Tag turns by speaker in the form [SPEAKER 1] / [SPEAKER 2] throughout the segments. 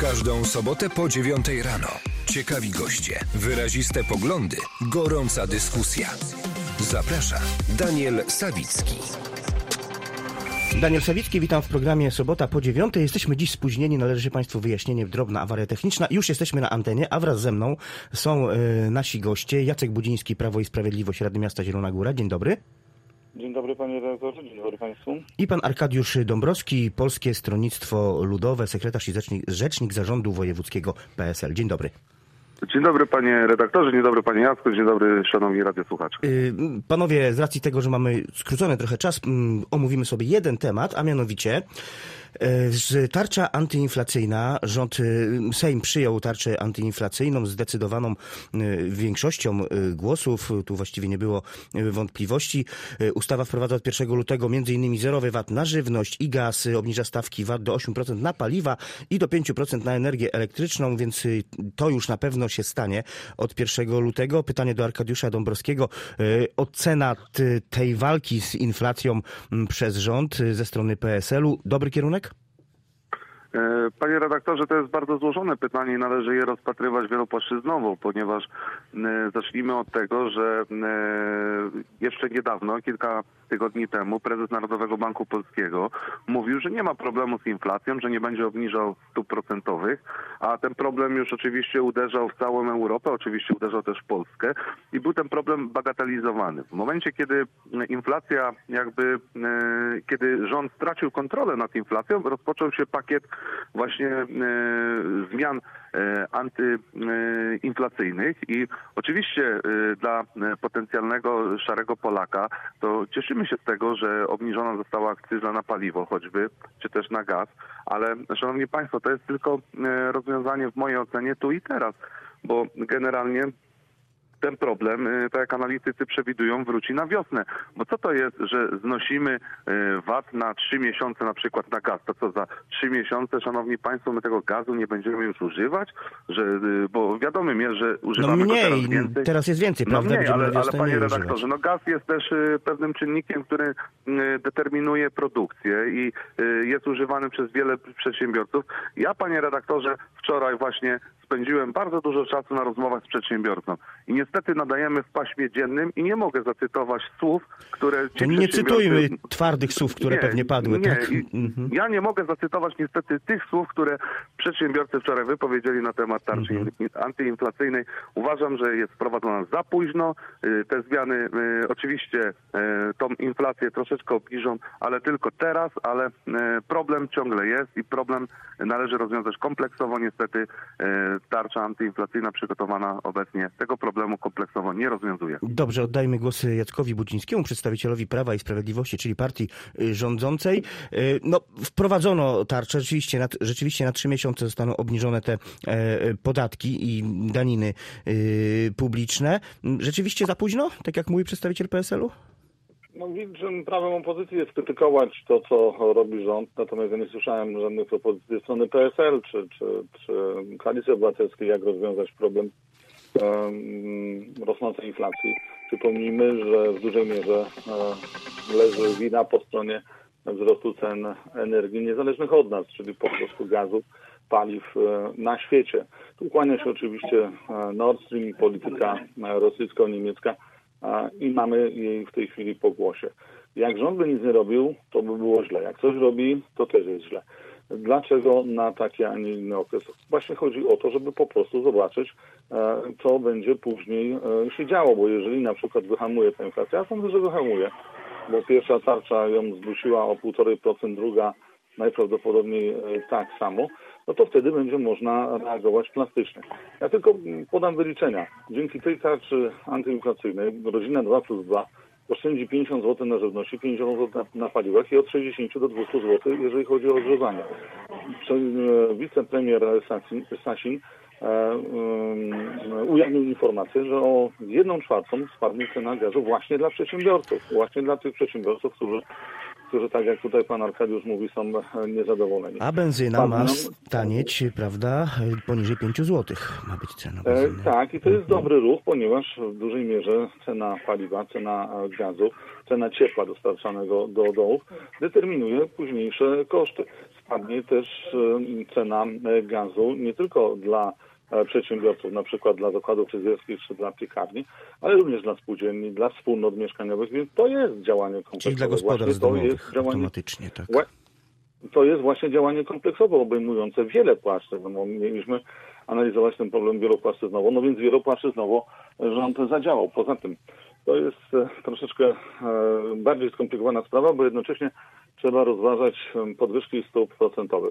[SPEAKER 1] każdą sobotę po 9 rano. Ciekawi goście, wyraziste poglądy, gorąca dyskusja. Zaprasza Daniel Sawicki.
[SPEAKER 2] Daniel Sawicki, witam w programie Sobota po 9. Jesteśmy dziś spóźnieni, należy się Państwu wyjaśnienie, drobna awaria techniczna. Już jesteśmy na antenie, a wraz ze mną są nasi goście. Jacek Budziński, Prawo i Sprawiedliwość, Radny Miasta Zielona Góra. Dzień dobry.
[SPEAKER 3] Dzień dobry panie redaktorze, dzień dobry państwu.
[SPEAKER 2] I pan Arkadiusz Dąbrowski, Polskie Stronnictwo Ludowe, sekretarz i rzecznik Zarządu Wojewódzkiego PSL. Dzień dobry.
[SPEAKER 3] Dzień dobry panie redaktorze, dzień dobry panie Jacku, dzień dobry szanowni radiosłuchacze.
[SPEAKER 2] Panowie, z racji tego, że mamy skrócony trochę czas, omówimy sobie jeden temat, a mianowicie tarcza antyinflacyjna. Sejm przyjął tarczę antyinflacyjną zdecydowaną większością głosów. Tu właściwie nie było wątpliwości. Ustawa wprowadza od 1 lutego m.in. zerowy VAT na żywność i gaz, obniża stawki VAT do 8% na paliwa i do 5% na energię elektryczną, więc to już na pewno się stanie od 1 lutego. Pytanie do Arkadiusza Dąbrowskiego. Ocena tej walki z inflacją przez rząd ze strony PSL-u. Dobry kierunek?
[SPEAKER 3] Panie redaktorze, to jest bardzo złożone pytanie i należy je rozpatrywać wielopłaszczyznowo, ponieważ zacznijmy od tego, że jeszcze niedawno, kilka tygodni temu, prezes Narodowego Banku Polskiego mówił, że nie ma problemu z inflacją, że nie będzie obniżał stóp procentowych, a ten problem już oczywiście uderzał w całą Europę, oczywiście uderzał też w Polskę i był ten problem bagatelizowany. W momencie, kiedy inflacja kiedy rząd stracił kontrolę nad inflacją, rozpoczął się pakiet właśnie zmian antyinflacyjnych i oczywiście dla potencjalnego szarego Polaka to cieszymy się z tego, że obniżona została akcyza na paliwo choćby, czy też na gaz, ale szanowni państwo, to jest tylko rozwiązanie w mojej ocenie tu i teraz, bo generalnie ten problem, tak jak analitycy przewidują, wróci na wiosnę. Bo co to jest, że znosimy VAT na 3 miesiące na przykład na gaz? To co za 3 miesiące, szanowni państwo, my tego gazu nie będziemy już używać? Bo wiadomym jest, że używamy go teraz więcej.
[SPEAKER 2] Teraz jest więcej, prawda?
[SPEAKER 3] Ale panie redaktorze, gaz jest też pewnym czynnikiem, który determinuje produkcję i jest używany przez wiele przedsiębiorców. Ja, panie redaktorze, wczoraj właśnie spędziłem bardzo dużo czasu na rozmowach z przedsiębiorcą. I niestety nadajemy w paśmie dziennym i nie mogę zacytować słów, które ci
[SPEAKER 2] nie cytujmy twardych słów, które pewnie padły.
[SPEAKER 3] Nie.
[SPEAKER 2] Tak?
[SPEAKER 3] Ja nie mogę zacytować niestety tych słów, które przedsiębiorcy wczoraj wypowiedzieli na temat tarczy antyinflacyjnej. Uważam, że jest wprowadzona za późno. Te zmiany oczywiście tą inflację troszeczkę obniżą, ale tylko teraz, ale problem ciągle jest i problem należy rozwiązać kompleksowo. Niestety tarcza antyinflacyjna przygotowana obecnie tego problemu kompleksowo nie rozwiązuje.
[SPEAKER 2] Dobrze, oddajmy głos Jackowi Budzińskiemu, przedstawicielowi Prawa i Sprawiedliwości, czyli partii rządzącej. Wprowadzono tarczę, rzeczywiście na 3 miesiące zostaną obniżone te podatki i daniny publiczne. Rzeczywiście za późno, tak jak mówi przedstawiciel PSL-u?
[SPEAKER 4] Czym prawem opozycji jest krytykować to, co robi rząd, natomiast ja nie słyszałem żadnych propozycji ze strony PSL czy Koalicji Obywatelskiej, jak rozwiązać problem rosnącej inflacji. Przypomnijmy, że w dużej mierze leży wina po stronie wzrostu cen energii niezależnych od nas, czyli po prostu gazu, paliw na świecie. Tu kłania się oczywiście Nord Stream i polityka rosyjsko-niemiecka, i mamy jej w tej chwili po głosie. Jak rząd by nic nie robił, to by było źle. Jak coś robi, to też jest źle. Dlaczego na taki, a nie inny okres? Właśnie chodzi o to, żeby po prostu zobaczyć, co będzie później się działo, bo jeżeli na przykład wyhamuje ta inflacja, ja sądzę, że wyhamuje, bo pierwsza tarcza ją zdusiła o 1,5%, druga najprawdopodobniej tak samo, no to wtedy będzie można reagować plastycznie. Ja tylko podam wyliczenia. Dzięki tej tarczy antyinflacyjnej rodzina 2+2 oszczędzi 50 zł na żywności, 50 zł na paliwach i od 60 do 200 zł, jeżeli chodzi o ogrzewanie. Wicepremier Sasin ujawnił informację, że o 1/4 spadnie cena gazu właśnie dla przedsiębiorców. Właśnie dla tych przedsiębiorców, którzy, tak jak tutaj pan Arkadiusz mówi, są niezadowoleni.
[SPEAKER 2] A benzyna ma stanieć, prawda, poniżej 5 zł ma być cena benzyny.
[SPEAKER 4] Tak, i to jest dobry ruch, ponieważ w dużej mierze cena paliwa, cena gazu, cena ciepła dostarczanego do dołów determinuje późniejsze koszty. spadnie też cena gazu nie tylko dla przedsiębiorców, na przykład dla zakładów fryzjerskich czy dla piekarni, ale również dla spółdzielni, dla wspólnot mieszkaniowych, więc to jest działanie kompleksowe.
[SPEAKER 2] Czyli dla gospodarstw domowych automatycznie, tak.
[SPEAKER 4] To jest właśnie działanie kompleksowe, obejmujące wiele płaszczyzn. No, mieliśmy analizować ten problem wielopłaszczyznowo, no więc wielopłaszczyznowo rząd zadziałał. Poza tym to jest troszeczkę bardziej skomplikowana sprawa, bo jednocześnie trzeba rozważać podwyżki stóp procentowych.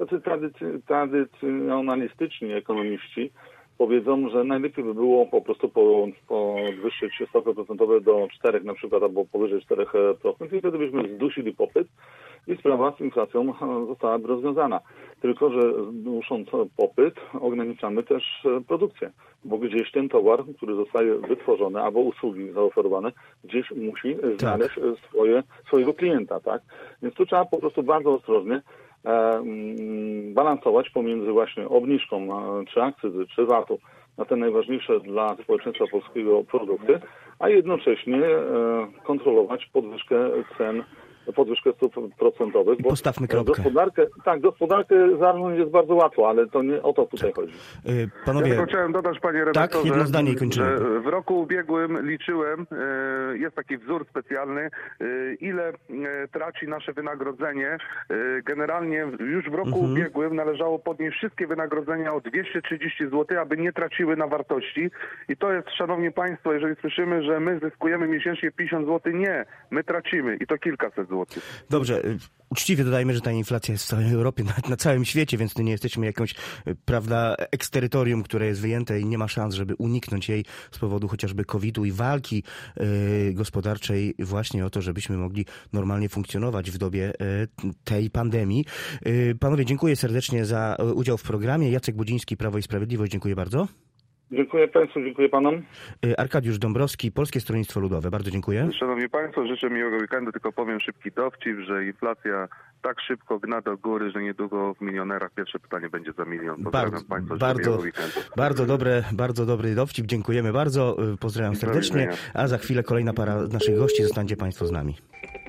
[SPEAKER 4] Tradycjonalistyczni ekonomiści powiedzą, że najlepiej by było po prostu podwyższyć stopy procentowe do 4 na przykład, albo powyżej 4% i wtedy byśmy zdusili popyt i sprawa z inflacją zostałaby rozwiązana. Tylko że dusząc popyt popyt też produkcję, bo gdzieś ten towar, który zostaje wytworzony, albo usługi zaoferowane, gdzieś musi znaleźć swojego klienta, tak? Więc tu trzeba po prostu bardzo ostrożnie balansować pomiędzy właśnie obniżką czy akcyzy, czy VAT-u na te najważniejsze dla społeczeństwa polskiego produkty, a jednocześnie kontrolować podwyżkę cen, podwyżkę stóp procentowych. Bo
[SPEAKER 2] postawmy kropkę.
[SPEAKER 4] Gospodarkę zarządzić jest bardzo łatwo, ale to nie o to tutaj chodzi.
[SPEAKER 2] Panowie,
[SPEAKER 3] ja tylko chciałem dodać, panie redaktorze,
[SPEAKER 2] jedno zdanie i kończymy.
[SPEAKER 3] Że w roku ubiegłym liczyłem, jest taki wzór specjalny, ile traci nasze wynagrodzenie. Generalnie już w roku ubiegłym należało podnieść wszystkie wynagrodzenia o 230 zł, aby nie traciły na wartości. I to jest, szanowni państwo, jeżeli słyszymy, że my zyskujemy miesięcznie 50 zł, nie, my tracimy i to kilkaset złotych.
[SPEAKER 2] Dobrze, uczciwie dodajmy, że ta inflacja jest w całej Europie, na całym świecie, więc nie jesteśmy jakąś, prawda, eksterytorium, które jest wyjęte i nie ma szans, żeby uniknąć jej z powodu chociażby COVID-u i walki gospodarczej właśnie o to, żebyśmy mogli normalnie funkcjonować w dobie tej pandemii. Panowie, dziękuję serdecznie za udział w programie. Jacek Budziński, Prawo i Sprawiedliwość, dziękuję bardzo.
[SPEAKER 4] Dziękuję państwu, dziękuję panom.
[SPEAKER 2] Arkadiusz Dąbrowski, Polskie Stronnictwo Ludowe. Bardzo dziękuję.
[SPEAKER 3] Szanowni państwo, życzę miłego weekendu, tylko powiem szybki dowcip, że inflacja tak szybko gna do góry, że niedługo w milionerach pierwsze pytanie będzie za milion. Pozdrawiam państwa,
[SPEAKER 2] bardzo dobry dowcip. Dziękujemy bardzo. Pozdrawiam serdecznie. A za chwilę kolejna para naszych gości. Zostańcie państwo z nami.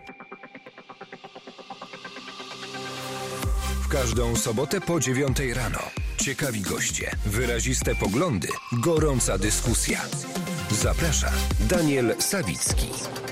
[SPEAKER 1] W każdą sobotę po 9 rano. Ciekawi goście, wyraziste poglądy, gorąca dyskusja. Zaprasza Daniel Sawicki.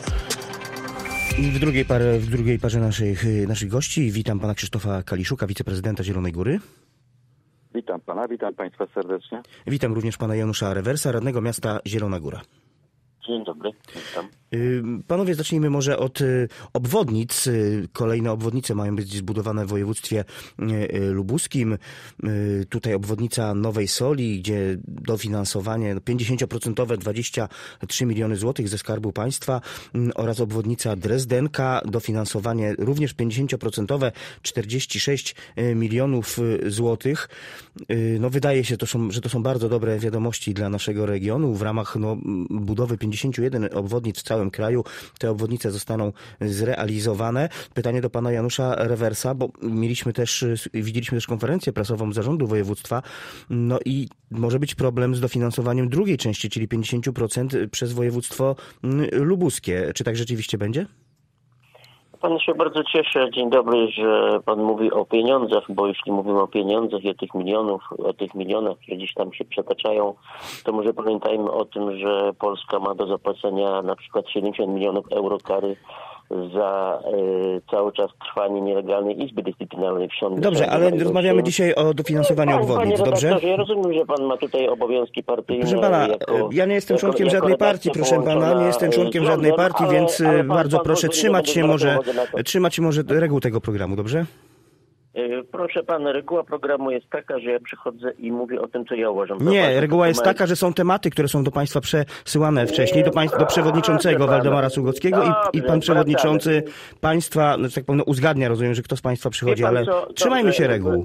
[SPEAKER 2] W drugiej parze naszych gości witam pana Krzysztofa Kaliszuka, wiceprezydenta Zielonej Góry.
[SPEAKER 5] Witam pana, witam państwa serdecznie.
[SPEAKER 2] Witam również pana Janusza Rewersa, radnego miasta Zielona Góra.
[SPEAKER 5] Dzień dobry, witam.
[SPEAKER 2] Panowie, zacznijmy może od obwodnic. Kolejne obwodnice mają być zbudowane w województwie lubuskim. Tutaj obwodnica Nowej Soli, gdzie dofinansowanie 50% 23 miliony złotych ze Skarbu Państwa oraz obwodnica Drezdenka, dofinansowanie również 50% 46 milionów złotych. No, wydaje się, że to są bardzo dobre wiadomości dla naszego regionu. W ramach budowy 51 obwodnic w całym kraju te obwodnice zostaną zrealizowane. Pytanie do pana Janusza Rewersa, bo widzieliśmy też konferencję prasową zarządu województwa, no i może być problem z dofinansowaniem drugiej części, czyli 50% przez województwo lubuskie. Czy tak rzeczywiście będzie?
[SPEAKER 5] Pan się bardzo cieszę, dzień dobry, że pan mówi o pieniądzach, bo jeśli mówimy o pieniądzach i o tych milionach, które gdzieś tam się przetaczają, to może pamiętajmy o tym, że Polska ma do zapłacenia na przykład 70 milionów euro kary za cały czas trwanie nielegalnej Izby Dyscyplinarnej w Sądzie.
[SPEAKER 2] Dobrze, ale rozmawiamy dzisiaj o dofinansowaniu obwodnic, dobrze?
[SPEAKER 5] Ja rozumiem, że pan ma tutaj obowiązki partyjne.
[SPEAKER 2] Proszę pana, ja nie jestem członkiem żadnej partii, proszę pana, nie jestem członkiem żadnej partii, więc bardzo proszę trzymać się może reguł tego programu, dobrze?
[SPEAKER 5] Proszę pana, reguła programu jest taka, że ja przychodzę i mówię o tym, co ja uważam.
[SPEAKER 2] Nie, reguła jest taka, że są tematy, które są do państwa przesyłane wcześniej, do przewodniczącego Waldemara Sługockiego i pan przewodniczący państwa, no, tak powiem, uzgadnia, rozumiem, że kto z państwa przychodzi, ale trzymajmy się reguł.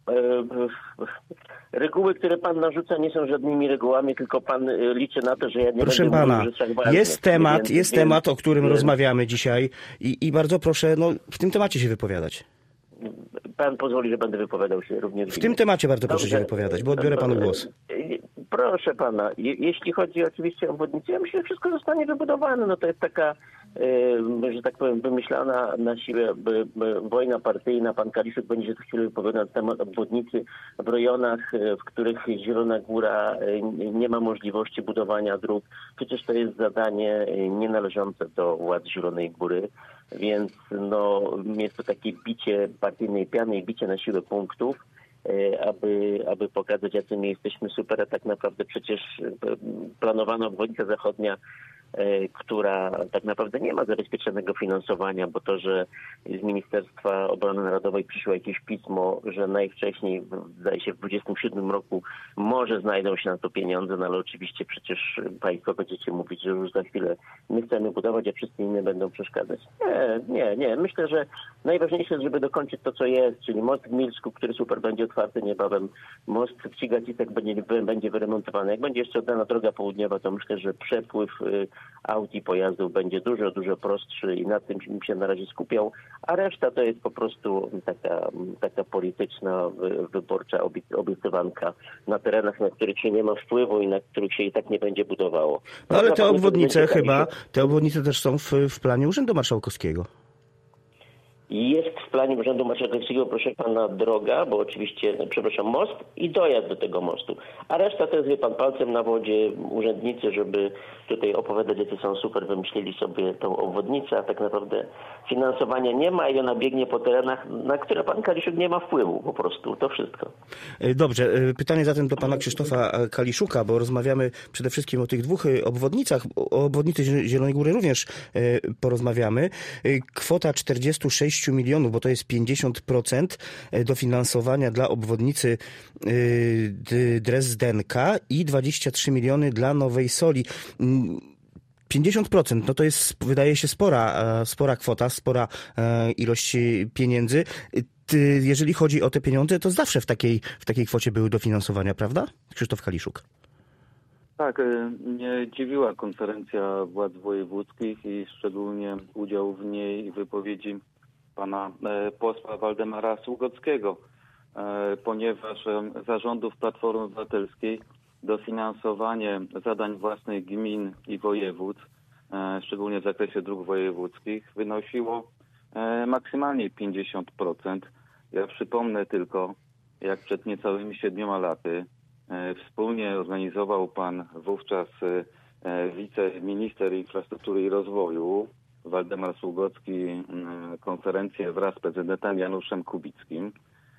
[SPEAKER 5] Reguły, które pan narzuca, nie są żadnymi regułami, tylko pan liczy na to, że ja nie
[SPEAKER 2] Proszę
[SPEAKER 5] będę
[SPEAKER 2] pana,
[SPEAKER 5] mówił rzeczach ważnych.
[SPEAKER 2] Jest temat, o którym rozmawiamy dzisiaj i bardzo proszę w tym temacie się wypowiadać.
[SPEAKER 5] Pan pozwoli, że będę wypowiadał się również.
[SPEAKER 2] W tym temacie bardzo proszę się wypowiadać, bo odbiorę panu głos.
[SPEAKER 5] Proszę pana, jeśli chodzi oczywiście o obwodnicę, ja myślę, że wszystko zostanie wybudowane. No to jest taka że tak powiem, wymyślana na siłę wojna partyjna. Pan Kaliszuk będzie się za chwilę wypowiadał na temat obwodnicy w rejonach, w których Zielona Góra nie ma możliwości budowania dróg. Przecież to jest zadanie nienależące do władz Zielonej Góry, więc jest to takie bicie partyjnej piany i bicie na siłę punktów, aby pokazać, jacy my jesteśmy super, a tak naprawdę przecież planowana obwodnica zachodnia, która tak naprawdę nie ma zabezpieczonego finansowania, bo to, że z Ministerstwa Obrony Narodowej przyszło jakieś pismo, że najwcześniej, zdaje się, w 2027 roku może znajdą się na to pieniądze, ale oczywiście przecież państwo będziecie mówić, że już za chwilę my chcemy budować, a wszyscy inni będą przeszkadzać. Nie. Myślę, że najważniejsze jest, żeby dokończyć to, co jest, czyli most w Milsku, który super będzie otwarty niebawem, most w Cigaticach będzie wyremontowany. Jak będzie jeszcze oddana droga południowa, to myślę, że przepływ aut i pojazdów będzie dużo prostszy i na tym się na razie skupiał, a reszta to jest po prostu taka polityczna, wyborcza obiecywanka na terenach, na których się nie ma wpływu i na których się i tak nie będzie budowało.
[SPEAKER 2] No ale te obwodnice też są w planie Urzędu Marszałkowskiego.
[SPEAKER 5] Jest w planie Urzędu Marszałkowskiego, proszę pana, droga, bo oczywiście, most i dojazd do tego mostu. A reszta to jest, wie pan, palcem na wodzie urzędnicy, żeby tutaj opowiadać, jacy są super, wymyślili sobie tą obwodnicę, a tak naprawdę finansowania nie ma i ona biegnie po terenach, na które pan Kaliszuk nie ma wpływu, po prostu. To wszystko.
[SPEAKER 2] Dobrze. Pytanie zatem do pana Krzysztofa Kaliszuka, bo rozmawiamy przede wszystkim o tych dwóch obwodnicach. O obwodnicy Zielonej Góry również porozmawiamy. Kwota 46 milionów, bo to jest 50% dofinansowania dla obwodnicy Drezdenka i 23 miliony dla Nowej Soli. 50%, no to jest, wydaje się, spora kwota, spora ilość pieniędzy. Jeżeli chodzi o te pieniądze, to zawsze w takiej kwocie były dofinansowania, prawda? Krzysztof Kaliszuk.
[SPEAKER 4] Tak, mnie dziwiła konferencja władz wojewódzkich i szczególnie udział w niej wypowiedzi pana posła Waldemara Sługockiego, ponieważ za rządów Platformy Obywatelskiej dofinansowanie zadań własnych gmin i województw, szczególnie w zakresie dróg wojewódzkich, wynosiło maksymalnie 50%. Ja przypomnę tylko, jak przed niecałymi 7 laty wspólnie organizował pan wówczas wiceminister infrastruktury i rozwoju Waldemar Sługocki konferencję wraz z prezydentem Januszem Kubickim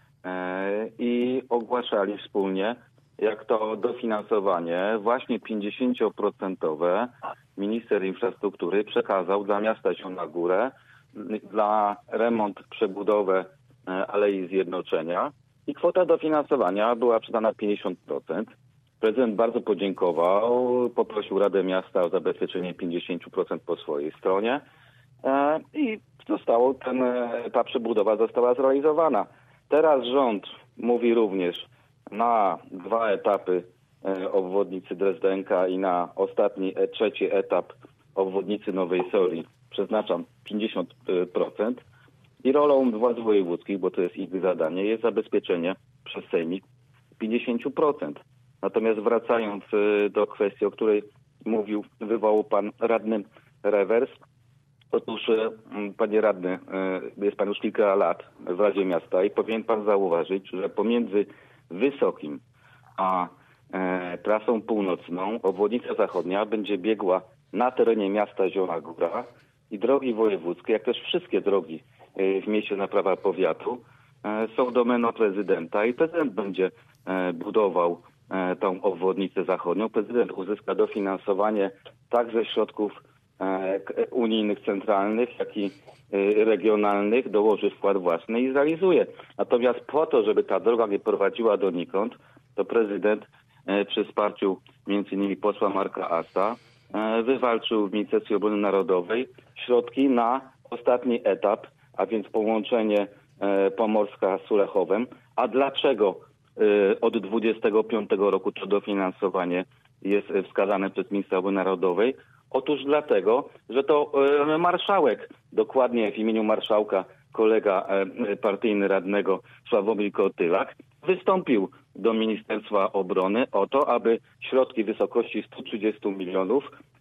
[SPEAKER 4] i ogłaszali wspólnie, jak to dofinansowanie właśnie 50% minister infrastruktury przekazał dla miasta Zielona Góra dla remont, przebudowę Alei Zjednoczenia i kwota dofinansowania była przydana 50%. Prezydent bardzo podziękował, poprosił Radę Miasta o zabezpieczenie 50% po swojej stronie i ta przebudowa została zrealizowana. Teraz rząd mówi również na 2 etapy obwodnicy Drezdenka i na ostatni, 3 etap obwodnicy Nowej Soli przeznaczam 50%. I rolą władz wojewódzkich, bo to jest ich zadanie, jest zabezpieczenie przez sejmik 50%. Natomiast wracając do kwestii, o której wywołał pan radny Rewers. Otóż, panie radny, jest pan już kilka lat w Radzie Miasta i powinien pan zauważyć, że pomiędzy Wysokim a trasą północną obwodnica zachodnia będzie biegła na terenie miasta Zielona Góra i drogi wojewódzkie, jak też wszystkie drogi w mieście na prawa powiatu są domeną prezydenta i prezydent będzie budował tą obwodnicę zachodnią. Prezydent uzyska dofinansowanie tak ze środków unijnych, centralnych, jak i regionalnych, dołoży wkład własny i zrealizuje. Natomiast po to, żeby ta droga nie prowadziła donikąd, to prezydent przy wsparciu m.in. posła Marka Asta wywalczył w Ministerstwie Obrony Narodowej środki na ostatni etap, a więc połączenie Pomorska z Sulechowem. A dlaczego od 25 roku to dofinansowanie jest wskazane przez Ministra Obrony Narodowej? Otóż dlatego, że to marszałek, dokładnie w imieniu marszałka kolega partyjny radnego Sławomir Kotylak, wystąpił do Ministerstwa Obrony o to, aby środki w wysokości 130 milionów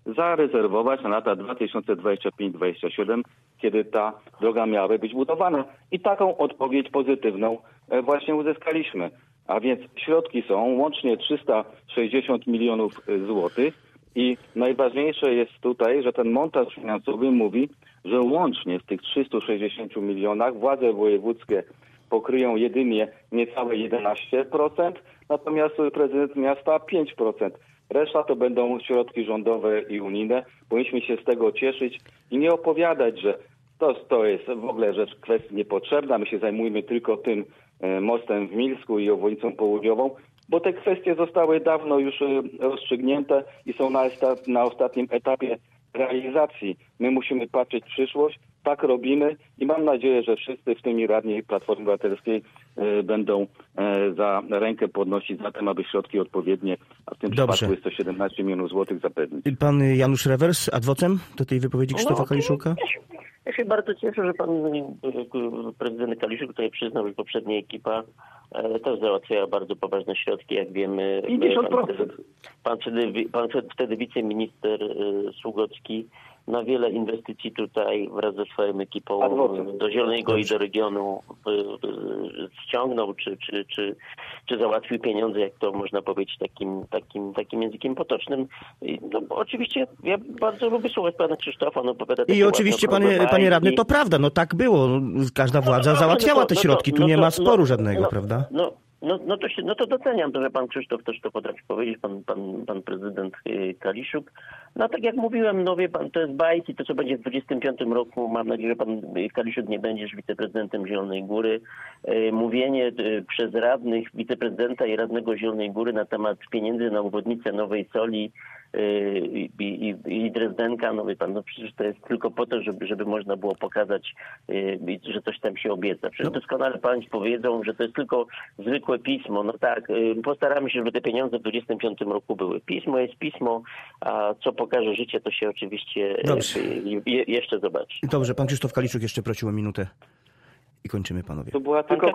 [SPEAKER 4] zarezerwować na lata 2025-2027, kiedy ta droga miałaby być budowana. I taką odpowiedź pozytywną właśnie uzyskaliśmy. A więc środki są łącznie 360 milionów złotych i najważniejsze jest tutaj, że ten montaż finansowy mówi, że łącznie w tych 360 milionach władze wojewódzkie pokryją jedynie niecałe 11%, natomiast prezydent miasta 5%. Reszta to będą środki rządowe i unijne. Powinniśmy się z tego cieszyć i nie opowiadać, że to jest w ogóle rzecz kwestii niepotrzebna. My się zajmujemy tylko tym mostem w Milsku i obwodnicą południową, bo te kwestie zostały dawno już rozstrzygnięte i są na ostatnim etapie realizacji. My musimy patrzeć w przyszłość, tak robimy i mam nadzieję, że wszyscy, w tym i radni Platformy Obywatelskiej, będą za rękę podnosić za tym, aby środki odpowiednie, a w tym przypadku jest to 17 milionów złotych, zapewnić.
[SPEAKER 2] Pan Janusz Rewers, adwocem do tej wypowiedzi Krzysztofa Kaliszuka?
[SPEAKER 5] Ja się bardzo cieszę, że pan prezydent Kaliszuk tutaj przyznał, że poprzednia ekipa też załatwiała bardzo poważne środki, jak wiemy.
[SPEAKER 4] 50%.
[SPEAKER 5] Pan wtedy wiceminister Sługocki na wiele inwestycji tutaj wraz ze swoją ekipą do Zielonego i do regionu ściągnął, czy załatwił pieniądze, jak to można powiedzieć takim językiem potocznym. No, oczywiście ja bardzo lubię słuchać pana Krzysztofa. No,
[SPEAKER 2] i oczywiście, panie radny, to prawda, no tak było. Każda władza załatwiała te środki, tu nie ma sporu żadnego, prawda?
[SPEAKER 5] No to doceniam to, że pan Krzysztof też to potrafi powiedzieć, pan prezydent Kaliszuk. No tak jak mówiłem, no wie pan, to jest bajki, to co będzie w 2025 roku, mam nadzieję, że pan Kaliszuk nie będzie wiceprezydentem Zielonej Góry. Mówienie przez radnych, wiceprezydenta i radnego Zielonej Góry na temat pieniędzy na obwodnicę Nowej Soli i Drezdenka, no wie pan, no przecież to jest tylko po to, żeby można było pokazać, że coś tam się obieca. Przecież doskonale państwo wiedzą, że to jest tylko zwykłe pismo. No tak, postaramy się, żeby te pieniądze w 2025 roku były. Pismo jest pismo, a co pokaże życie, to się oczywiście jeszcze zobaczy.
[SPEAKER 2] Dobrze, pan Krzysztof Kaliszuk jeszcze prosił o minutę i kończymy, panowie.
[SPEAKER 4] To była tylko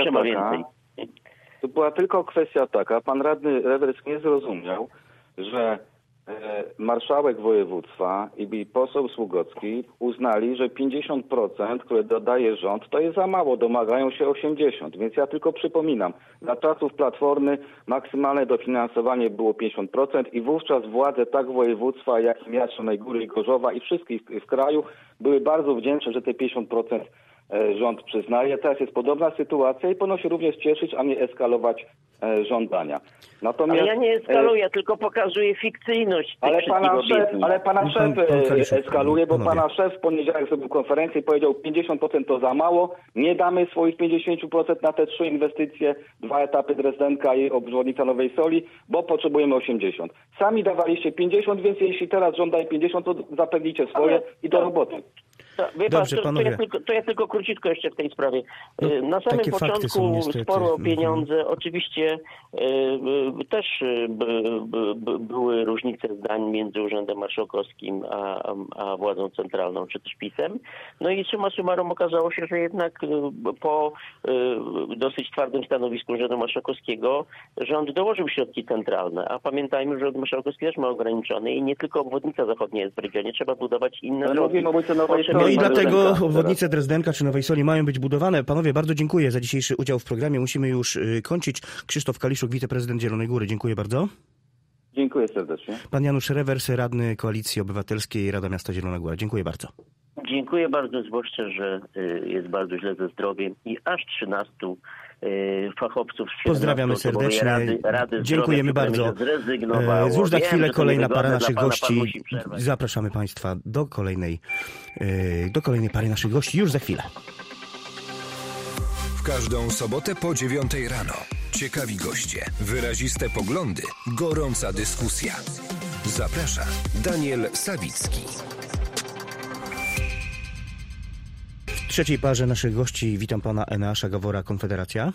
[SPEAKER 4] kwestia taka. Pan radny Rewers nie zrozumiał, że marszałek województwa i poseł Sługocki uznali, że 50%, które dodaje rząd, to jest za mało, domagają się 80%. Więc ja tylko przypominam, za czasów Platformy maksymalne dofinansowanie było 50% i wówczas władze tak województwa, jak i miast Zielonej Góry i Gorzowa i wszystkich w kraju były bardzo wdzięczne, że te 50% rząd przyznaje. Teraz jest podobna sytuacja i powinno się również cieszyć, a nie eskalować żądania. Natomiast,
[SPEAKER 5] ale ja nie eskaluję, tylko pokazuję fikcyjność.
[SPEAKER 4] Ale pana szef eskaluje, bo pana szef w poniedziałek zrobił konferencję i powiedział, 50% to za mało, nie damy swoich 50% na te 3 inwestycje, 2 etapy Drezdenka i obwodnica Nowej Soli, bo potrzebujemy 80%. Sami dawaliście 50%, więc jeśli teraz żądają 50%, to zapewnijcie swoje i do roboty.
[SPEAKER 2] Dobrze,
[SPEAKER 5] to ja tylko króciutko jeszcze w tej sprawie. Na samym początku sporo o pieniądze. Oczywiście też były różnice zdań między Urzędem Marszałkowskim a władzą centralną, czy też PiS-em. No i summa summarum okazało się, że jednak po dosyć twardym stanowisku Urzędu Marszałkowskiego rząd dołożył środki centralne. A pamiętajmy, że Urząd Marszałkowski też ma ograniczone i nie tylko obwodnica zachodnia jest w regionie. Trzeba budować inne drogi.
[SPEAKER 2] No i dlatego obwodnice Drezdenka czy Nowej Soli mają być budowane. Panowie, bardzo dziękuję za dzisiejszy udział w programie. Musimy już kończyć. Krzysztof Kaliszuk, wiceprezydent Zielonej Góry. Dziękuję bardzo.
[SPEAKER 4] Dziękuję serdecznie.
[SPEAKER 2] Pan Janusz Rewers, radny Koalicji Obywatelskiej, Rada Miasta Zielona Góra. Dziękuję bardzo.
[SPEAKER 5] Dziękuję bardzo, zwłaszcza, że jest bardzo źle ze zdrowiem i aż 13 fachowców z
[SPEAKER 2] pozdrawiamy serdecznie.
[SPEAKER 5] Rady
[SPEAKER 2] dziękujemy bardzo. Już za chwilę kolejna para naszych gości. Zapraszamy Państwa do kolejnej pary naszych gości już za chwilę.
[SPEAKER 1] W każdą sobotę po 9 rano. Ciekawi goście, wyraziste poglądy, gorąca dyskusja. Zaprasza Daniel Sawicki.
[SPEAKER 2] W trzeciej parze naszych gości witam pana Eneasza Gawora, Konfederacja.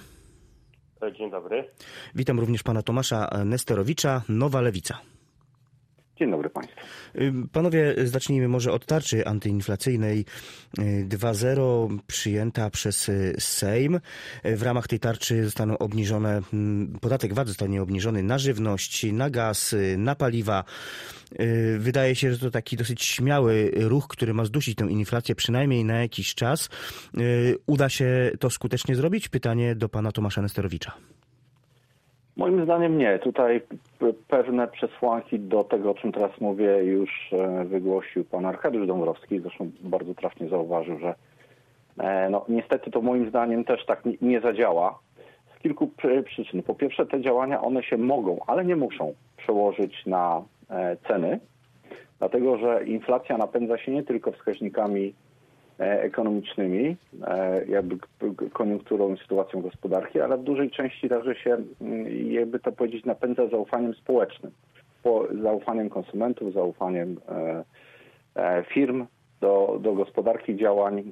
[SPEAKER 6] Dzień dobry.
[SPEAKER 2] Witam również pana Tomasza Nesterowicza, Nowa Lewica.
[SPEAKER 6] Dzień dobry Państwu.
[SPEAKER 2] Panowie, zacznijmy może od tarczy antyinflacyjnej 2.0 przyjęta przez Sejm. W ramach tej tarczy zostaną obniżone, podatek VAT zostanie obniżony na żywność, na gaz, na paliwa. Wydaje się, że to taki dosyć śmiały ruch, który ma zdusić tę inflację przynajmniej na jakiś czas. Uda się to skutecznie zrobić? Pytanie do pana Tomasza Nesterowicza.
[SPEAKER 6] Moim zdaniem nie. Tutaj pewne przesłanki do tego, o czym teraz mówię, już wygłosił pan Arkadiusz Dąbrowski. Zresztą bardzo trafnie zauważył, że niestety to moim zdaniem też tak nie zadziała. Z kilku przyczyn. Po pierwsze, te działania, one się mogą, ale nie muszą przełożyć na ceny, dlatego że inflacja napędza się nie tylko wskaźnikami ekonomicznymi, jakby koniunkturą i sytuacją gospodarki, ale w dużej części także się, jakby to powiedzieć, napędza zaufaniem społecznym, zaufaniem konsumentów, zaufaniem firm do gospodarki, działań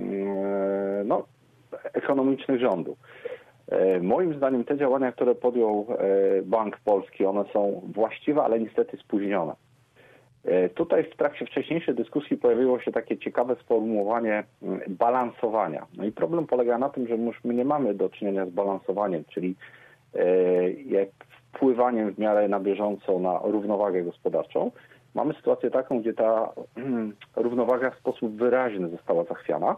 [SPEAKER 6] ekonomicznych rządu. Moim zdaniem te działania, które podjął Bank Polski, one są właściwe, ale niestety spóźnione. Tutaj w trakcie wcześniejszej dyskusji pojawiło się takie ciekawe sformułowanie balansowania. No i problem polega na tym, że my nie mamy do czynienia z balansowaniem, czyli jak wpływaniem w miarę na bieżąco na równowagę gospodarczą. Mamy sytuację taką, gdzie ta równowaga w sposób wyraźny została zachwiana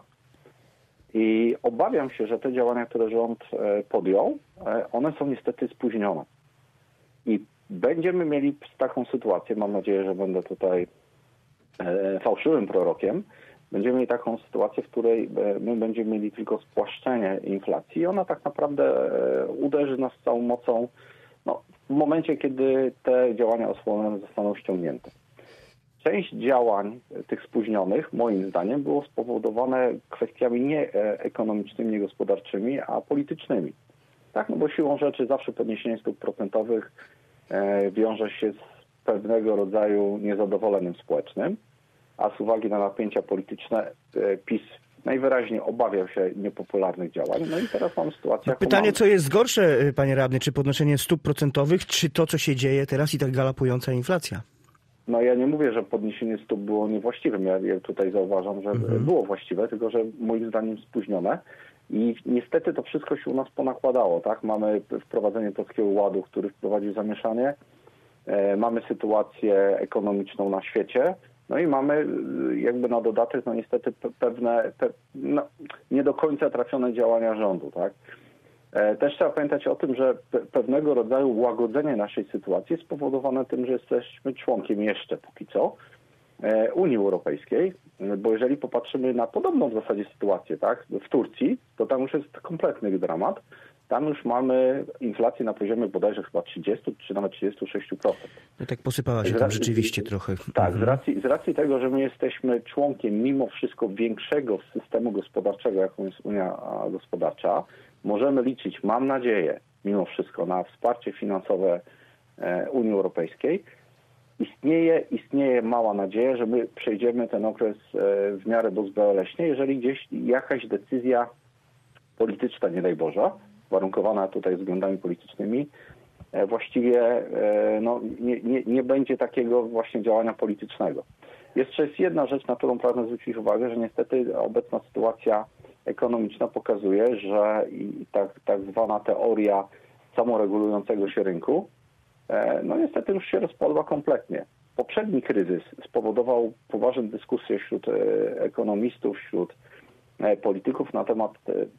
[SPEAKER 6] i obawiam się, że te działania, które rząd podjął, one są niestety spóźnione. I będziemy mieli taką sytuację, mam nadzieję, że będę tutaj fałszywym prorokiem, będziemy mieli taką sytuację, w której my będziemy mieli tylko spłaszczenie inflacji i ona tak naprawdę uderzy nas z całą mocą w momencie, kiedy te działania osłonne zostaną ściągnięte. Część działań tych spóźnionych, moim zdaniem, było spowodowane kwestiami nie ekonomicznymi, nie gospodarczymi, a politycznymi. Tak, bo siłą rzeczy zawsze podniesienie stóp procentowych wiąże się z pewnego rodzaju niezadowoleniem społecznym, a z uwagi na napięcia polityczne PiS najwyraźniej obawiał się niepopularnych działań. No i teraz mamy sytuację...
[SPEAKER 2] Pytanie, co jest gorsze, panie radny, czy podnoszenie stóp procentowych, czy to, co się dzieje teraz i tak galopująca inflacja?
[SPEAKER 6] No ja nie mówię, że podniesienie stóp było niewłaściwym. Ja tutaj zauważam, że było właściwe, tylko że moim zdaniem spóźnione. I niestety to wszystko się u nas ponakładało, tak? Mamy wprowadzenie Polskiego Ładu, który wprowadził zamieszanie. Mamy sytuację ekonomiczną na świecie. No i mamy jakby na dodatek, niestety pewne nie do końca trafione działania rządu, tak? Też trzeba pamiętać o tym, że pewnego rodzaju łagodzenie naszej sytuacji jest spowodowane tym, że jesteśmy członkiem jeszcze póki co Unii Europejskiej, bo jeżeli popatrzymy na podobną w zasadzie sytuację, tak, w Turcji, to tam już jest kompletny dramat. Tam już mamy inflację na poziomie bodajże chyba 30 czy nawet 36%.
[SPEAKER 2] No tak posypała się tam rzeczywiście trochę.
[SPEAKER 6] Tak, z racji tego, że my jesteśmy członkiem mimo wszystko większego systemu gospodarczego, jaką jest Unia Gospodarcza, możemy liczyć, mam nadzieję, mimo wszystko na wsparcie finansowe Unii Europejskiej. Istnieje mała nadzieja, że my przejdziemy ten okres w miarę bezboleśnie, jeżeli gdzieś jakaś decyzja polityczna, nie daj Boże, warunkowana tutaj względami politycznymi, właściwie nie będzie takiego właśnie działania politycznego. Jeszcze jest jedna rzecz, na którą pragnę zwrócić uwagę, że niestety obecna sytuacja ekonomiczna pokazuje, że tak zwana teoria samoregulującego się rynku niestety już się rozpadła kompletnie. Poprzedni kryzys spowodował poważne dyskusje wśród ekonomistów, wśród polityków na temat,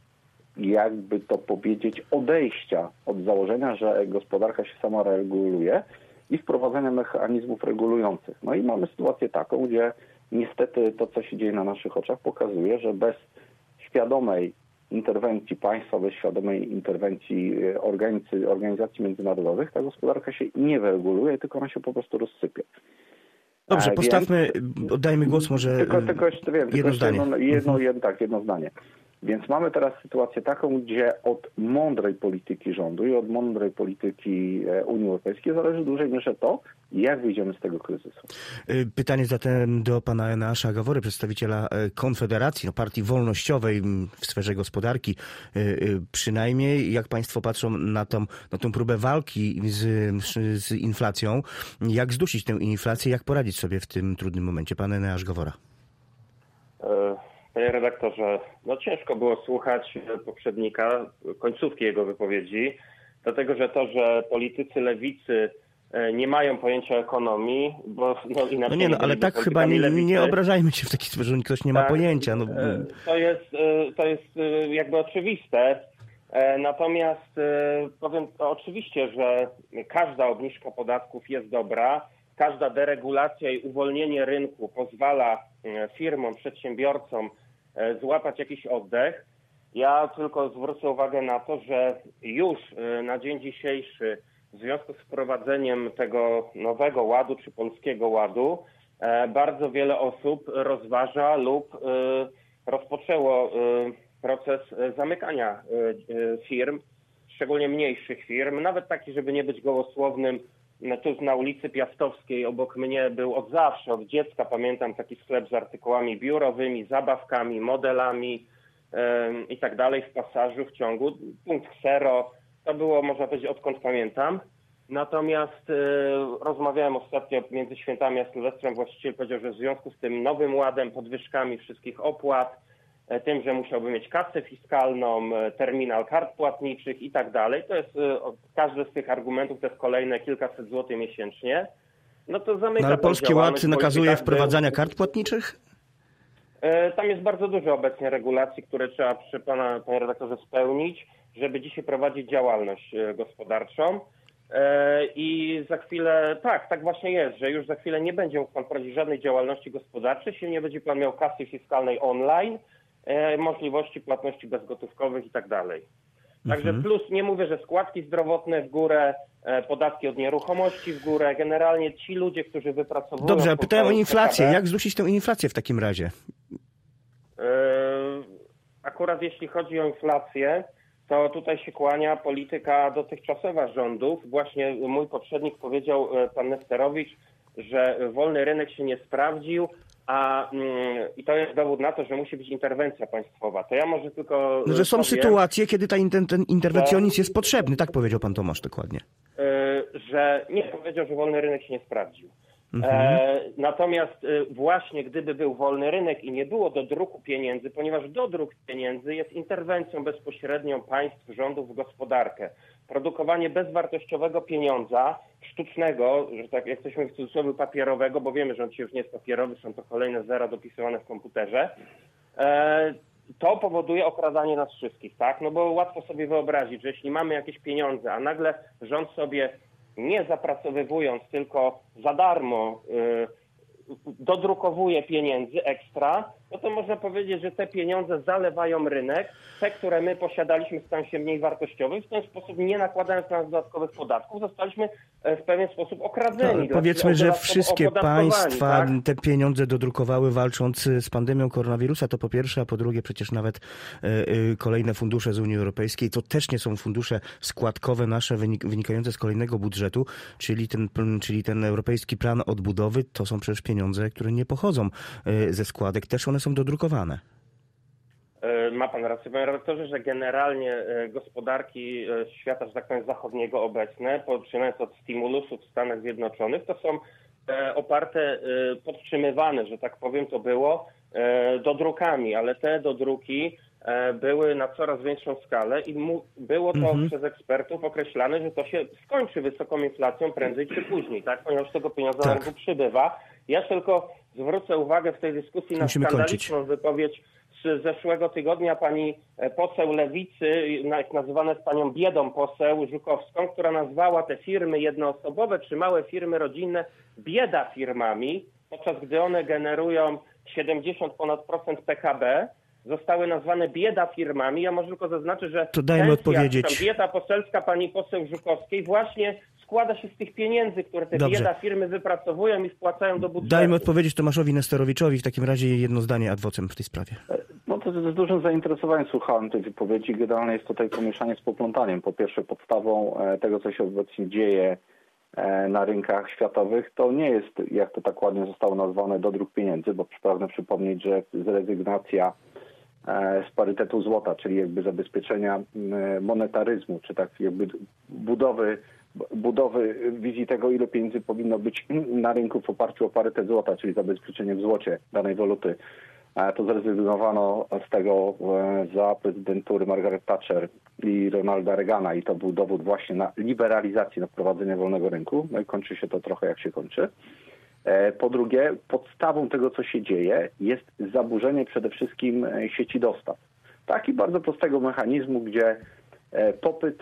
[SPEAKER 6] jakby to powiedzieć, odejścia od założenia, że gospodarka się sama reguluje i wprowadzenia mechanizmów regulujących. No i mamy sytuację taką, gdzie niestety to, co się dzieje na naszych oczach, pokazuje, że bez świadomej interwencji państwa, bez świadomej interwencji organizacji międzynarodowych, ta gospodarka się nie wyreguluje, tylko ona się po prostu rozsypie.
[SPEAKER 2] Dobrze, oddajmy głos może
[SPEAKER 6] tylko jeszcze jedno zdanie. Więc mamy teraz sytuację taką, gdzie od mądrej polityki rządu i od mądrej polityki Unii Europejskiej zależy w dużej mierze to, jak wyjdziemy z tego kryzysu.
[SPEAKER 2] Pytanie zatem do pana Eneasza Gawory, przedstawiciela Konfederacji, partii wolnościowej w sferze gospodarki. Przynajmniej jak państwo patrzą na tą próbę walki z inflacją, jak zdusić tę inflację, jak poradzić sobie w tym trudnym momencie? Pan Eneasz Gawora.
[SPEAKER 7] Panie redaktorze, ciężko było słuchać poprzednika, końcówki jego wypowiedzi, dlatego że politycy lewicy nie mają pojęcia ekonomii, bo inaczej
[SPEAKER 2] ale tak chyba nie obrażajmy się w taki sposób, że ktoś nie ma pojęcia.
[SPEAKER 7] To jest jakby oczywiste. Natomiast powiem oczywiście, że każda obniżka podatków jest dobra, każda deregulacja i uwolnienie rynku pozwala firmom, przedsiębiorcom złapać jakiś oddech. Ja tylko zwrócę uwagę na to, że już na dzień dzisiejszy w związku z wprowadzeniem tego nowego ładu czy polskiego ładu bardzo wiele osób rozważa lub rozpoczęło proces zamykania firm, szczególnie mniejszych firm, nawet takich, żeby nie być gołosłownym. Tu na ulicy Piastowskiej obok mnie był od zawsze, od dziecka pamiętam taki sklep z artykułami biurowymi, zabawkami, modelami i tak dalej w Pasażu, w ciągu. Punkt Xero, to było można powiedzieć odkąd pamiętam. Natomiast rozmawiałem ostatnio między świętami a Sylwestrem, właściciel powiedział, że w związku z tym nowym ładem, podwyżkami wszystkich opłat, tym, że musiałby mieć kasę fiskalną, terminal kart płatniczych i tak dalej. To jest, każdy z tych argumentów to jest kolejne kilkaset złotych miesięcznie. To zamyka.
[SPEAKER 2] Ale Polski Ład nakazuje wprowadzania kart płatniczych?
[SPEAKER 7] Tam jest bardzo dużo obecnie regulacji, które trzeba panie redaktorze, spełnić, żeby dzisiaj prowadzić działalność gospodarczą. I za chwilę, tak właśnie jest, że już za chwilę nie będzie mógł pan prowadzić żadnej działalności gospodarczej, jeśli nie będzie pan miał kasy fiskalnej online, możliwości płatności bezgotówkowych i tak dalej. Także plus, nie mówię, że składki zdrowotne w górę, podatki od nieruchomości w górę, generalnie ci ludzie, którzy wypracowują...
[SPEAKER 2] Dobrze, pytałem o inflację. Jak zdusić tę inflację w takim razie?
[SPEAKER 7] Akurat jeśli chodzi o inflację, to tutaj się kłania polityka dotychczasowa rządów. Właśnie mój poprzednik powiedział, pan Nesterowicz, że wolny rynek się nie sprawdził, i to jest dowód na to, że musi być interwencja państwowa. To ja może tylko...
[SPEAKER 2] że są sytuacje, kiedy ten interwencjonizm jest potrzebny. Tak powiedział pan Tomasz dokładnie.
[SPEAKER 7] Że nie powiedział, że wolny rynek się nie sprawdził. Natomiast właśnie gdyby był wolny rynek i nie było dodruku pieniędzy, ponieważ dodruk pieniędzy jest interwencją bezpośrednią państw, rządów w gospodarkę. Produkowanie bezwartościowego pieniądza, sztucznego, że tak jak jesteśmy w cudzysłowie papierowego, bo wiemy, że on już nie jest papierowy, są to kolejne zera dopisywane w komputerze, to powoduje okradanie nas wszystkich, tak? Bo łatwo sobie wyobrazić, że jeśli mamy jakieś pieniądze, a nagle rząd sobie nie zapracowywując, tylko za darmo dodrukowuje pieniędzy ekstra, to można powiedzieć, że te pieniądze zalewają rynek. Te, które my posiadaliśmy, stają się mniej wartościowe i w ten sposób, nie nakładając na nas dodatkowych podatków, zostaliśmy w pewien sposób okradzeni.
[SPEAKER 2] Powiedzmy, że wszystkie państwa te pieniądze dodrukowały walcząc z pandemią koronawirusa, to po pierwsze, a po drugie przecież nawet kolejne fundusze z Unii Europejskiej, to też nie są fundusze składkowe nasze wynikające z kolejnego budżetu, czyli ten Europejski Plan Odbudowy, to są przecież pieniądze, które nie pochodzą ze składek, też one są dodrukowane.
[SPEAKER 7] Ma pan rację, panie redaktorze, że generalnie gospodarki świata, że tak powiem, zachodniego obecne, poczynając od stymulusów w Stanach Zjednoczonych, to są oparte, podtrzymywane, że tak powiem, to było dodrukami, ale te dodruki były na coraz większą skalę i było to przez ekspertów określane, że to się skończy wysoką inflacją prędzej czy później, tak? Ponieważ tego pieniądza na rynku przybywa. Ja tylko zwrócę uwagę w tej dyskusji na skandaliczną wypowiedź z zeszłego tygodnia pani poseł Lewicy, nazywana jest panią biedą poseł Żukowską, która nazwała te firmy jednoosobowe czy małe firmy rodzinne bieda firmami, podczas gdy one generują 70% ponad PKB, zostały nazwane bieda firmami. Ja może tylko zaznaczę, że
[SPEAKER 2] to dajmy odpowiedzieć.
[SPEAKER 7] Dieta poselska pani poseł Żukowskiej właśnie składa się z tych pieniędzy, które te bieda firmy wypracowują i wpłacają do budżetu.
[SPEAKER 2] Dajmy odpowiedzieć Tomaszowi Nesterowiczowi w takim razie jedno zdanie ad vocem w tej sprawie.
[SPEAKER 6] No to z dużym zainteresowaniem słuchałem tej wypowiedzi. Generalnie jest tutaj pomieszanie z poplątaniem. Po pierwsze, podstawą tego, co się obecnie dzieje na rynkach światowych, to nie jest, jak to tak ładnie zostało nazwane, dodruk pieniędzy, bo pragnę przypomnieć, że zrezygnacja z parytetu złota, czyli jakby zabezpieczenia monetaryzmu, czy tak jakby budowy wizji tego, ile pieniędzy powinno być na rynku w oparciu o parytet złota, czyli zabezpieczenie w złocie danej waluty. To zrezygnowano z tego za prezydentury Margaret Thatcher i Ronalda Reagana i to był dowód właśnie na liberalizację, na wprowadzenie wolnego rynku. No i kończy się to trochę jak się kończy. Po drugie, podstawą tego, co się dzieje, jest zaburzenie przede wszystkim sieci dostaw. Taki bardzo prostego mechanizmu, gdzie popyt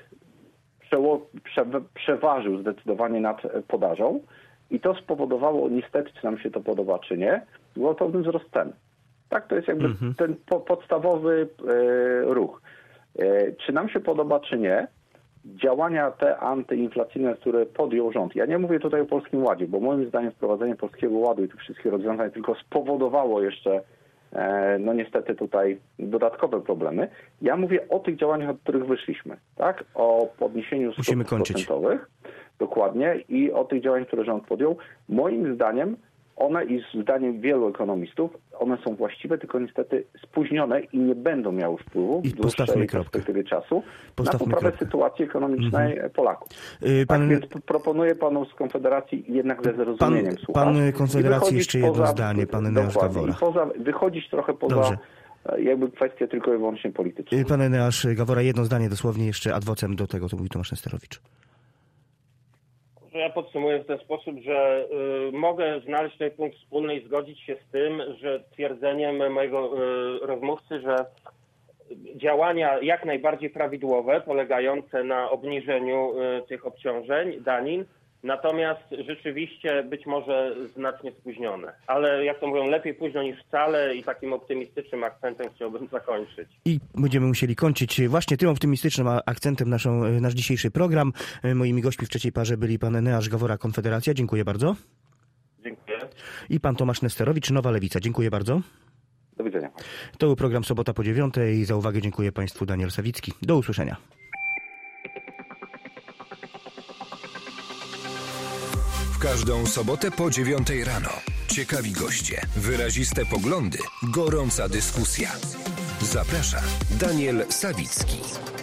[SPEAKER 6] przeważył zdecydowanie nad podażą i to spowodowało, niestety, czy nam się to podoba, czy nie, gwałtowny wzrost cen. Tak, to jest jakby ten podstawowy ruch. Czy nam się podoba, czy nie, działania te antyinflacyjne, które podjął rząd. Ja nie mówię tutaj o Polskim Ładzie, bo moim zdaniem wprowadzenie Polskiego Ładu i tych wszystkich rozwiązań tylko spowodowało jeszcze, no niestety tutaj dodatkowe problemy. Ja mówię o tych działaniach, od których wyszliśmy, tak? O podniesieniu stóp procentowych, dokładnie, i o tych działaniach, które rząd podjął. Moim zdaniem one i zdaniem wielu ekonomistów, one są właściwe, tylko niestety spóźnione i nie będą miały wpływu w dłuższej perspektywie czasu na poprawę sytuacji ekonomicznej Polaków. Tak więc proponuję panu z Konfederacji jednak ze zrozumieniem słuchać.
[SPEAKER 2] Pan Konfederacji jeszcze jedno zdanie, pan Eneasz Gawora.
[SPEAKER 6] Wychodzić trochę poza jakby kwestie tylko i wyłącznie polityczne.
[SPEAKER 2] Pan Eneasz Gawora, jedno zdanie dosłownie jeszcze ad vocem do tego, co mówi Tomasz Nesterowicz.
[SPEAKER 7] Ja podsumuję w ten sposób, że mogę znaleźć tutaj punkt wspólny i zgodzić się z tym, że twierdzeniem mojego rozmówcy, że działania jak najbardziej prawidłowe, polegające na obniżeniu tych obciążeń, danin, natomiast rzeczywiście być może znacznie spóźnione. Ale jak to mówią, lepiej późno niż wcale i takim optymistycznym akcentem chciałbym zakończyć.
[SPEAKER 2] I będziemy musieli kończyć właśnie tym optymistycznym akcentem nasz dzisiejszy program. Moimi gośćmi w trzeciej parze byli pan Eneasz Gawora, Konfederacja. Dziękuję bardzo.
[SPEAKER 7] Dziękuję.
[SPEAKER 2] I pan Tomasz Nesterowicz, Nowa Lewica. Dziękuję bardzo.
[SPEAKER 6] Do widzenia.
[SPEAKER 2] To był program Sobota po 9:00. Za uwagę dziękuję państwu. Daniel Sawicki. Do usłyszenia.
[SPEAKER 1] W każdą sobotę po 9:00 rano. Ciekawi goście, wyraziste poglądy, gorąca dyskusja. Zaprasza Daniel Sawicki.